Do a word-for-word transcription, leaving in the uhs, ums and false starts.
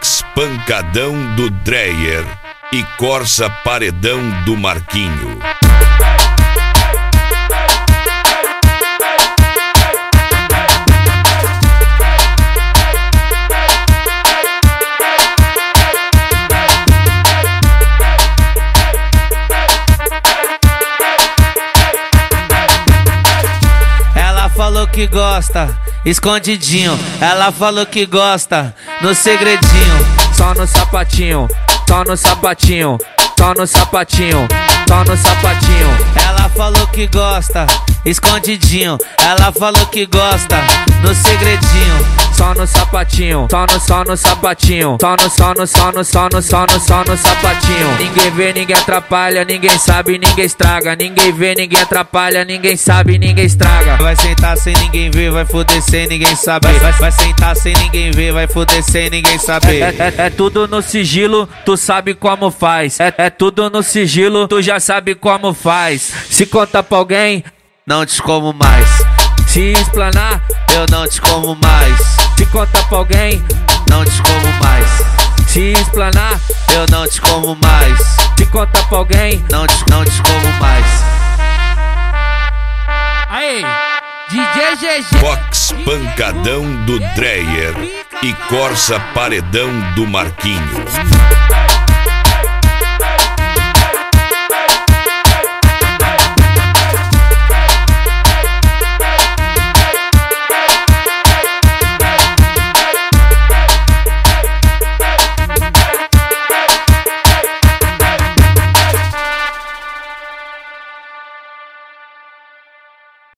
Fox pancadão do Dreyer e Corsa paredão do Marquinho. Falou que gosta, escondidinho. Ela falou que gosta, no segredinho. Só no sapatinho, só no sapatinho, só no sapatinho, só no sapatinho. Ela falou que gosta, escondidinho. Ela falou que gosta, no segredinho. Só no sapatinho, só no, só no sapatinho, só no, só no, só no, só no, só no, só no sapatinho. Ninguém vê, ninguém atrapalha, ninguém sabe, ninguém estraga. Ninguém vê, ninguém atrapalha, ninguém sabe, ninguém estraga. Vai sentar sem ninguém ver, vai foder sem ninguém saber. Vai, vai sentar sem ninguém ver, vai foder sem ninguém saber. É, é, é tudo no sigilo, tu sabe como faz. É, é tudo no sigilo, tu já sabe como faz. Se conta pra alguém, não te como mais. Se explanar, eu não te como mais. Se conta pra alguém, não te como mais. Se explanar, eu não te como mais. Se conta pra alguém, não te, não te como mais. Aí, D J G G. Fox pancadão do Dreyer e Corsa paredão do Marquinho.